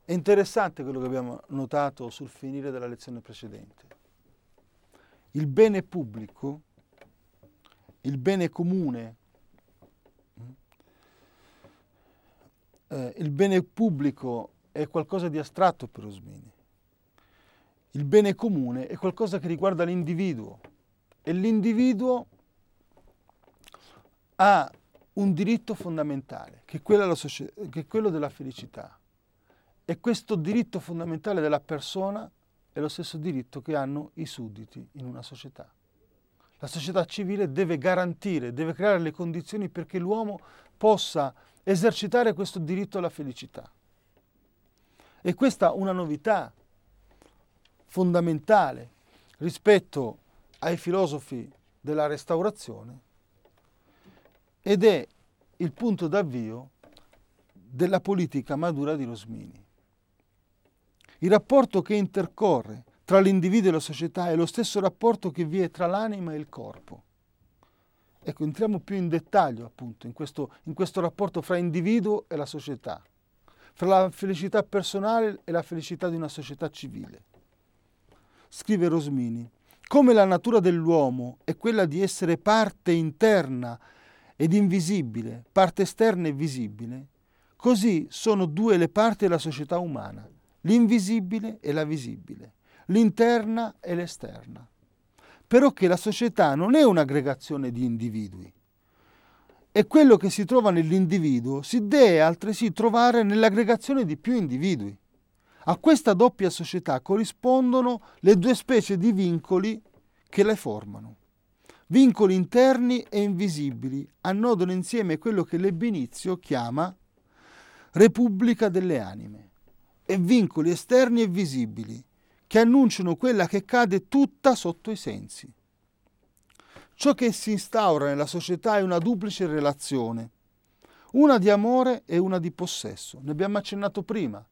È interessante quello che abbiamo notato sul finire della lezione precedente. Il bene pubblico, il bene comune, il bene pubblico è qualcosa di astratto per Rosmini. Il bene comune è qualcosa che riguarda l'individuo e l'individuo ha un diritto fondamentale, che è quello della felicità. E questo diritto fondamentale della persona è lo stesso diritto che hanno i sudditi in una società. La società civile deve garantire, deve creare le condizioni perché l'uomo possa esercitare questo diritto alla felicità. E questa è una novità fondamentale rispetto ai filosofi della Restaurazione ed è il punto d'avvio della politica madura di Rosmini. Il rapporto che intercorre tra l'individuo e la società è lo stesso rapporto che vi è tra l'anima e il corpo. Ecco, entriamo più in dettaglio appunto in questo rapporto fra individuo e la società, fra la felicità personale e la felicità di una società civile. Scrive Rosmini: come la natura dell'uomo è quella di essere parte interna ed invisibile, parte esterna e visibile, così sono due le parti della società umana, l'invisibile e la visibile, l'interna e l'esterna. Però che la società non è un'aggregazione di individui. E quello che si trova nell'individuo si deve altresì trovare nell'aggregazione di più individui. A questa doppia società corrispondono le due specie di vincoli che le formano. Vincoli interni e invisibili annodano insieme quello che Lebbinizio chiama Repubblica delle anime, e vincoli esterni e visibili che annunciano quella che cade tutta sotto i sensi. Ciò che si instaura nella società è una duplice relazione, una di amore e una di possesso. Ne abbiamo accennato prima,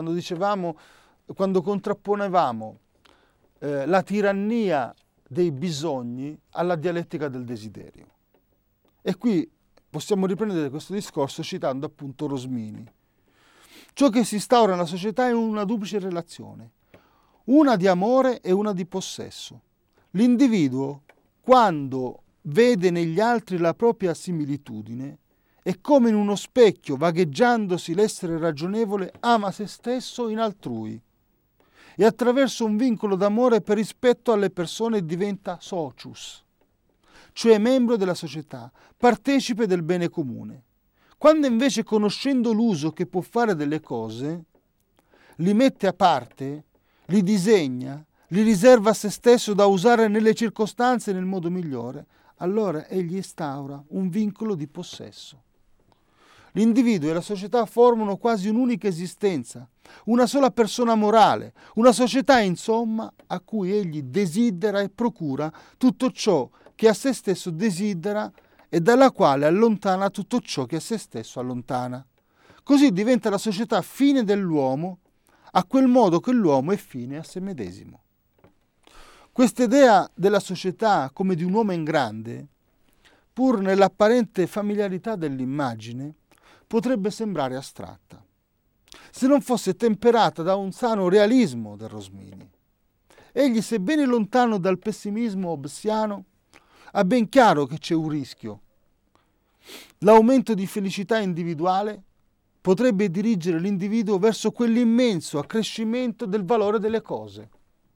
quando contrapponevamo la tirannia dei bisogni alla dialettica del desiderio. E qui possiamo riprendere questo discorso citando appunto Rosmini. Ciò che si instaura nella società è una duplice relazione, una di amore e una di possesso. L'individuo, quando vede negli altri la propria similitudine, è come in uno specchio, vagheggiandosi l'essere ragionevole, ama se stesso in altrui e attraverso un vincolo d'amore per rispetto alle persone diventa socius, cioè membro della società, partecipe del bene comune. Quando invece, conoscendo l'uso che può fare delle cose, li mette a parte, li disegna, li riserva a se stesso da usare nelle circostanze e nel modo migliore, allora egli instaura un vincolo di possesso. L'individuo e la società formano quasi un'unica esistenza, una sola persona morale, una società insomma a cui egli desidera e procura tutto ciò che a se stesso desidera e dalla quale allontana tutto ciò che a se stesso allontana. Così diventa la società fine dell'uomo, a quel modo che l'uomo è fine a se medesimo. Questa idea della società come di un uomo in grande, pur nell'apparente familiarità dell'immagine, potrebbe sembrare astratta, se non fosse temperata da un sano realismo del Rosmini. Egli, sebbene lontano dal pessimismo hobbesiano, ha ben chiaro che c'è un rischio. L'aumento di felicità individuale potrebbe dirigere l'individuo verso quell'immenso accrescimento del valore delle cose,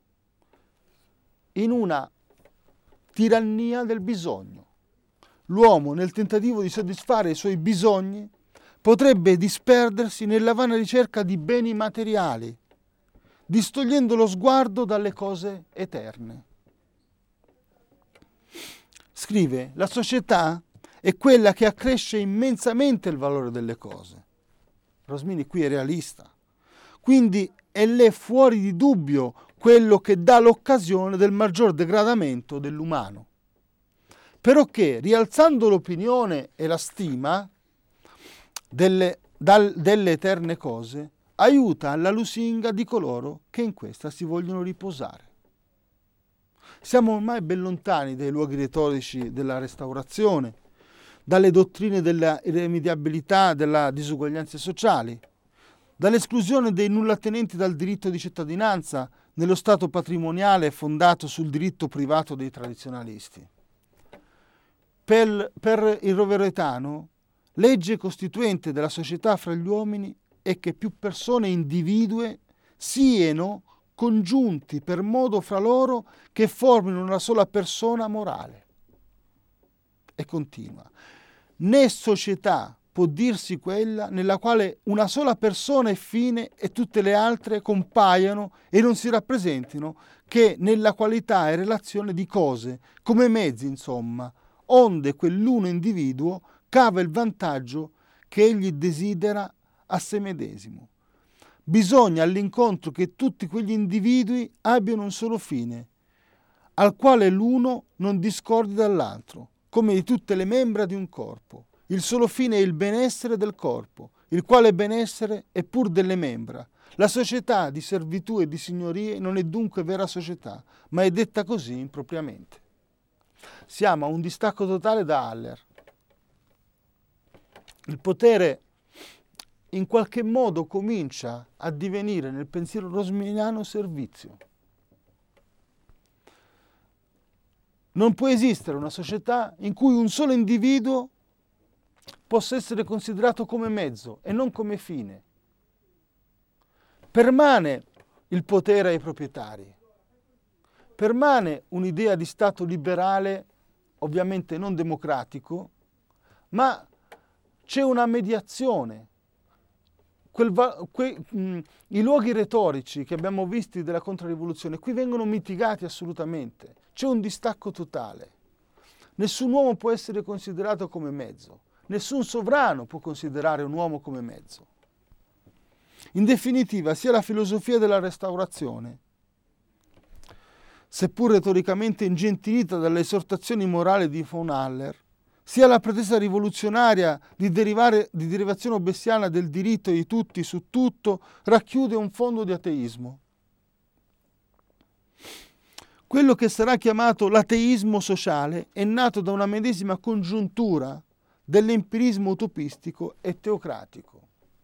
in una tirannia del bisogno. L'uomo, nel tentativo di soddisfare i suoi bisogni, potrebbe disperdersi nella vana ricerca di beni materiali, distogliendo lo sguardo dalle cose eterne. Scrive: la società è quella che accresce immensamente il valore delle cose. Rosmini qui è realista. Quindi è lì fuori di dubbio quello che dà l'occasione del maggior degradamento dell'umano. Però che, rialzando l'opinione e la stima delle eterne cose, aiuta alla lusinga di coloro che in questa si vogliono riposare. Siamo ormai ben lontani dai luoghi retorici della Restaurazione, dalle dottrine della irrimediabilità, della disuguaglianze sociali. dall'esclusione dei nullatenenti dal diritto di cittadinanza nello Stato patrimoniale fondato sul diritto privato dei tradizionalisti. Per il roveretano, legge costituente della società fra gli uomini è che più persone individue siano congiunti per modo fra loro che formino una sola persona morale. E continua. Né società può dirsi quella nella quale una sola persona è fine e tutte le altre compaiono e non si rappresentino che nella qualità e relazione di cose, come mezzi, insomma, onde quell'uno individuo cava il vantaggio che egli desidera a se medesimo. Bisogna all'incontro che tutti quegli individui abbiano un solo fine, al quale l'uno non discordi dall'altro, come di tutte le membra di un corpo. Il solo fine è il benessere del corpo, il quale benessere è pur delle membra. La società di servitù e di signorie non è dunque vera società, ma è detta così impropriamente. Siamo a un distacco totale da Haller. Il potere in qualche modo comincia a divenire nel pensiero rosminiano servizio. Non può esistere una società in cui un solo individuo possa essere considerato come mezzo e non come fine. Permane il potere ai proprietari. Permane un'idea di Stato liberale, ovviamente non democratico, ma c'è una mediazione. I luoghi retorici che abbiamo visti della Controrivoluzione qui vengono mitigati assolutamente. C'è un distacco totale. Nessun uomo può essere considerato come mezzo. Nessun sovrano può considerare un uomo come mezzo. In definitiva, sia la filosofia della Restaurazione, seppur retoricamente ingentilita dalle esortazioni morali di von Haller, sia la pretesa rivoluzionaria di derivazione obessiana del diritto di tutti su tutto, racchiude un fondo di ateismo. Quello che sarà chiamato l'ateismo sociale è nato da una medesima congiuntura dell'empirismo utopistico e teocratico.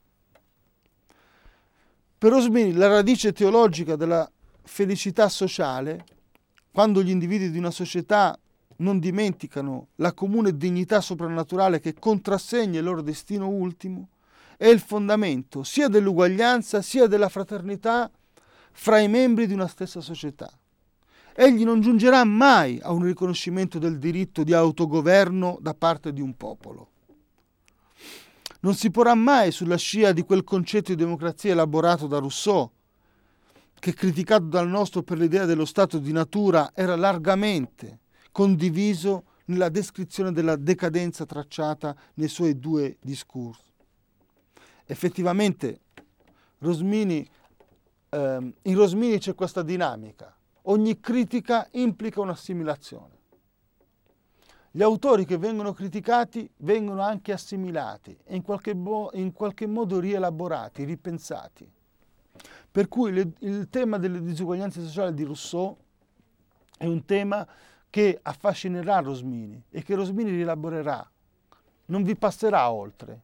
Per Rosmini la radice teologica della felicità sociale, quando gli individui di una società non dimenticano la comune dignità soprannaturale che contrassegna il loro destino ultimo, è il fondamento sia dell'uguaglianza sia della fraternità fra i membri di una stessa società. Egli non giungerà mai a un riconoscimento del diritto di autogoverno da parte di un popolo. Non si porrà mai sulla scia di quel concetto di democrazia elaborato da Rousseau, che criticato dal nostro per l'idea dello stato di natura era largamente condiviso nella descrizione della decadenza tracciata nei suoi due discorsi. Effettivamente in Rosmini c'è questa dinamica. Ogni critica implica un'assimilazione. Gli autori che vengono criticati vengono anche assimilati e in qualche modo rielaborati, ripensati. Per cui il tema delle disuguaglianze sociali di Rousseau è un tema che affascinerà Rosmini e che Rosmini rielaborerà, non vi passerà oltre.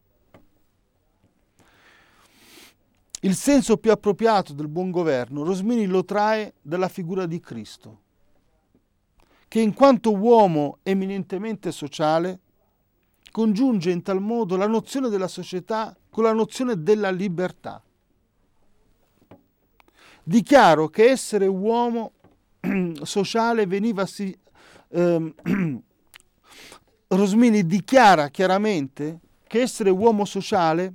Il senso più appropriato del buon governo Rosmini lo trae dalla figura di Cristo, che in quanto uomo eminentemente sociale congiunge in tal modo la nozione della società con la nozione della libertà. Dichiaro che essere uomo sociale Rosmini dichiara chiaramente che essere uomo sociale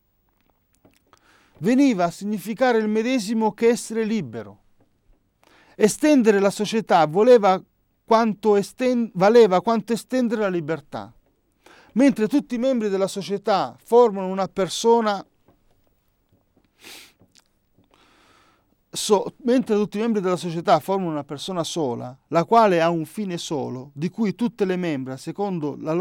veniva a significare il medesimo che essere libero. Estendere la società valeva quanto estendere la libertà. Mentre tutti i membri della società formano una persona sola, la quale ha un fine solo, di cui tutte le membra, secondo la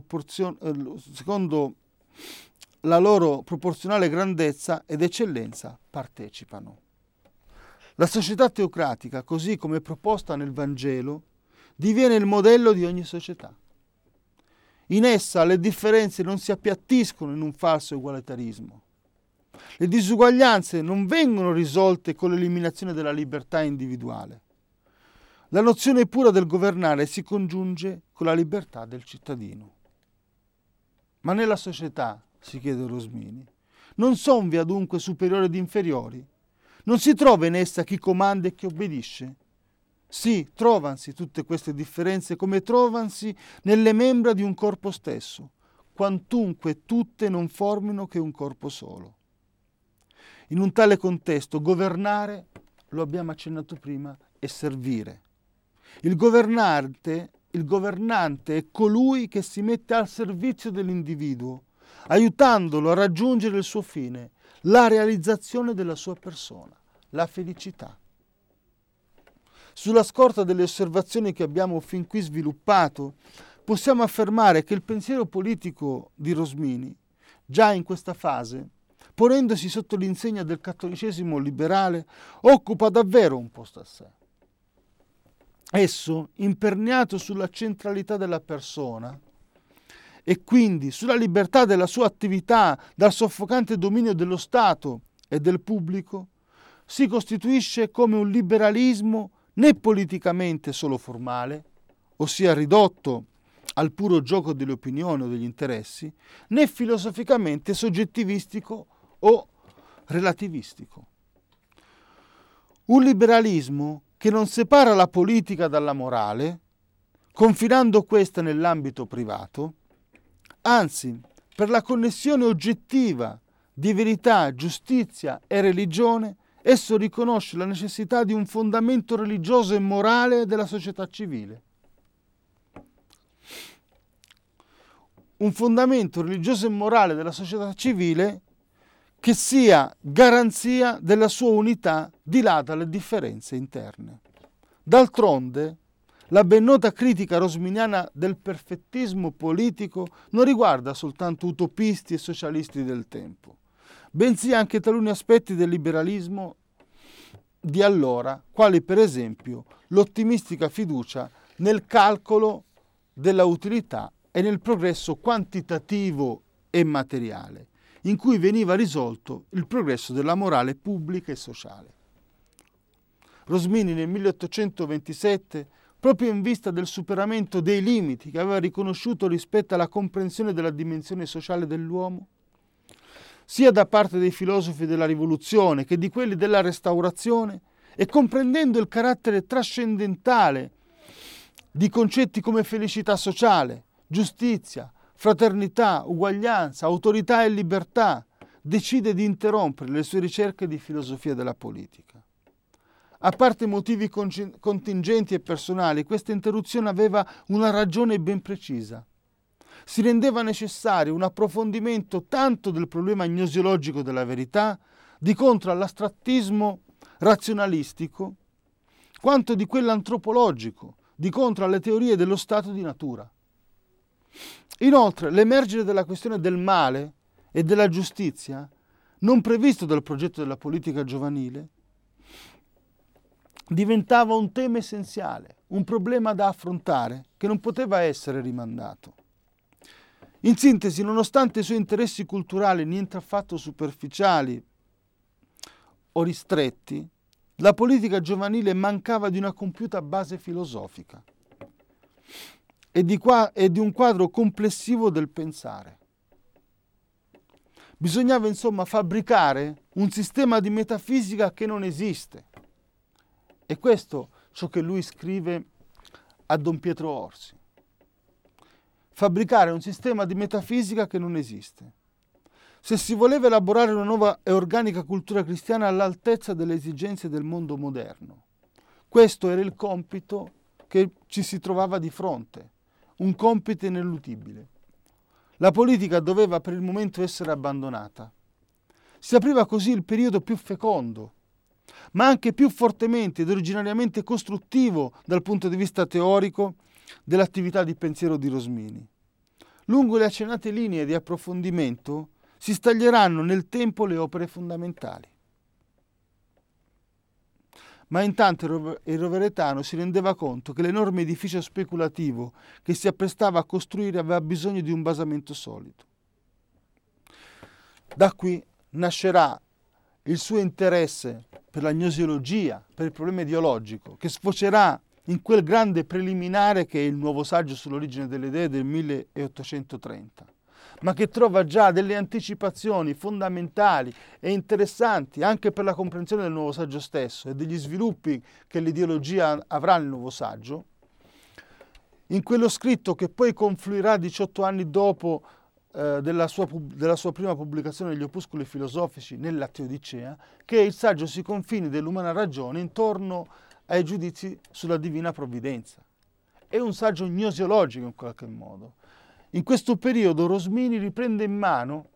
loro proporzionale grandezza ed eccellenza, partecipano. La società teocratica, così come proposta nel Vangelo, diviene il modello di ogni società. In essa le differenze non si appiattiscono in un falso egualitarismo, Le disuguaglianze non vengono risolte con l'eliminazione della libertà individuale. La nozione pura del governare si congiunge con la libertà del cittadino. Ma nella società, si chiede Rosmini, non son vi adunque superiori ed inferiori? Non si trova in essa chi comanda e chi obbedisce? Sì, trovansi tutte queste differenze come trovansi nelle membra di un corpo stesso, quantunque tutte non formino che un corpo solo. In un tale contesto, governare, lo abbiamo accennato prima, è servire. Il governante è colui che si mette al servizio dell'individuo, aiutandolo a raggiungere il suo fine, la realizzazione della sua persona, la felicità. Sulla scorta delle osservazioni che abbiamo fin qui sviluppato, possiamo affermare che il pensiero politico di Rosmini, già in questa fase, ponendosi sotto l'insegna del cattolicesimo liberale, occupa davvero un posto a sé. Esso, imperniato sulla centralità della persona e quindi sulla libertà della sua attività dal soffocante dominio dello Stato e del pubblico, si costituisce come un liberalismo né politicamente solo formale, ossia ridotto al puro gioco delle opinioni o degli interessi, né filosoficamente soggettivistico o relativistico. Un liberalismo che non separa la politica dalla morale, confinando questa nell'ambito privato, anzi, per la connessione oggettiva di verità, giustizia e religione, esso riconosce la necessità di un fondamento religioso e morale della società civile. Un fondamento religioso e morale della società civile che sia garanzia della sua unità di là dalle differenze interne. D'altronde, la ben nota critica rosminiana del perfettismo politico non riguarda soltanto utopisti e socialisti del tempo, bensì anche taluni aspetti del liberalismo di allora, quali per esempio l'ottimistica fiducia nel calcolo della utilità e nel progresso quantitativo e materiale, in cui veniva risolto il progresso della morale pubblica e sociale. Rosmini nel 1827, proprio in vista del superamento dei limiti che aveva riconosciuto rispetto alla comprensione della dimensione sociale dell'uomo, sia da parte dei filosofi della rivoluzione che di quelli della restaurazione, e comprendendo il carattere trascendentale di concetti come felicità sociale, giustizia, fraternità, uguaglianza, autorità e libertà, decide di interrompere le sue ricerche di filosofia della politica. A parte motivi contingenti e personali, questa interruzione aveva una ragione ben precisa. Si rendeva necessario un approfondimento tanto del problema gnosiologico della verità, di contro all'astrattismo razionalistico, quanto di quello antropologico, di contro alle teorie dello stato di natura. Inoltre, l'emergere della questione del male e della giustizia, non previsto dal progetto della politica giovanile, diventava un tema essenziale, un problema da affrontare che non poteva essere rimandato. In sintesi, nonostante i suoi interessi culturali niente affatto superficiali o ristretti, la politica giovanile mancava di una compiuta base filosofica e di un quadro complessivo del pensare. Bisognava insomma fabbricare un sistema di metafisica che non esiste. E questo ciò che lui scrive a Don Pietro Orsi. Fabbricare un sistema di metafisica che non esiste. Se si voleva elaborare una nuova e organica cultura cristiana all'altezza delle esigenze del mondo moderno, questo era il compito che ci si trovava di fronte, un compito ineludibile. La politica doveva per il momento essere abbandonata. Si apriva così il periodo più fecondo, ma anche più fortemente ed originariamente costruttivo dal punto di vista teorico dell'attività di pensiero di Rosmini. Lungo le accennate linee di approfondimento si staglieranno nel tempo le opere fondamentali. Ma intanto il roveretano si rendeva conto che l'enorme edificio speculativo che si apprestava a costruire aveva bisogno di un basamento solido. Da qui nascerà il suo interesse per la gnosiologia, per il problema ideologico, che sfocerà in quel grande preliminare che è il nuovo saggio sull'origine delle idee del 1830, ma che trova già delle anticipazioni fondamentali e interessanti anche per la comprensione del nuovo saggio stesso e degli sviluppi che l'ideologia avrà nel nuovo saggio, in quello scritto che poi confluirà 18 anni dopo della sua prima pubblicazione degli opuscoli filosofici nella Teodicea, che il saggio si confini dell'umana ragione intorno ai giudizi sulla divina provvidenza. È un saggio gnosiologico in qualche modo. In questo periodo Rosmini riprende in mano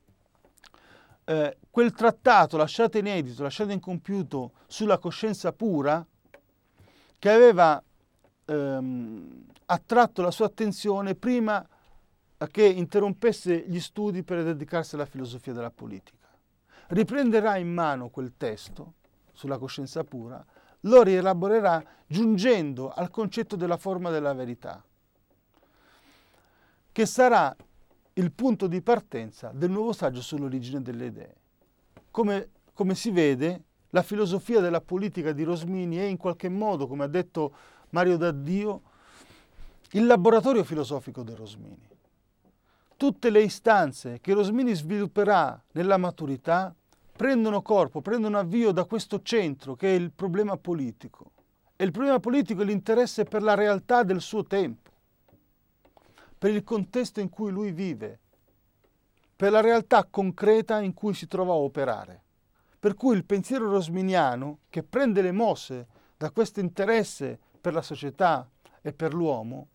quel trattato lasciato inedito, lasciato incompiuto sulla coscienza pura, che aveva attratto la sua attenzione prima che interrompesse gli studi per dedicarsi alla filosofia della politica. Riprenderà in mano quel testo sulla coscienza pura, lo rielaborerà giungendo al concetto della forma della verità, che sarà il punto di partenza del nuovo saggio sull'origine delle idee. Come si vede, la filosofia della politica di Rosmini è in qualche modo, come ha detto Mario D'Addio, il laboratorio filosofico di Rosmini. Tutte le istanze che Rosmini svilupperà nella maturità prendono corpo, prendono avvio da questo centro che è il problema politico. E il problema politico è l'interesse per la realtà del suo tempo, per il contesto in cui lui vive, per la realtà concreta in cui si trova a operare. Per cui il pensiero rosminiano, che prende le mosse da questo interesse per la società e per l'uomo,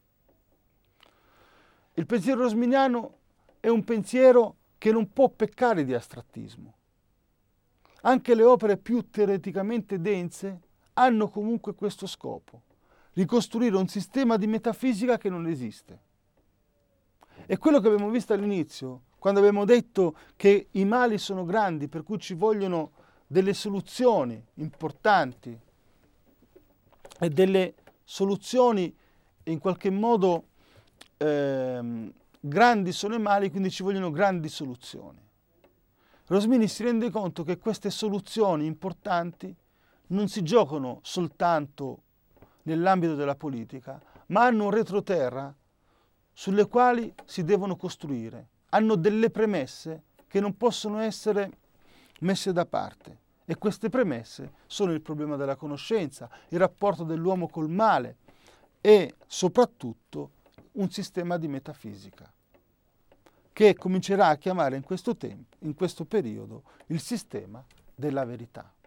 il pensiero rosminiano è un pensiero che non può peccare di astrattismo. Anche le opere più teoreticamente dense hanno comunque questo scopo: ricostruire un sistema di metafisica che non esiste. E quello che abbiamo visto all'inizio, quando abbiamo detto che i mali sono grandi, per cui ci vogliono delle soluzioni importanti e delle soluzioni in qualche modo grandi sono i mali, quindi ci vogliono grandi soluzioni. Rosmini si rende conto che queste soluzioni importanti non si giocano soltanto nell'ambito della politica, ma hanno un retroterra sulle quali si devono costruire, hanno delle premesse che non possono essere messe da parte. E queste premesse sono il problema della conoscenza, il rapporto dell'uomo col male e soprattutto un sistema di metafisica che comincerà a chiamare in questo periodo il sistema della verità.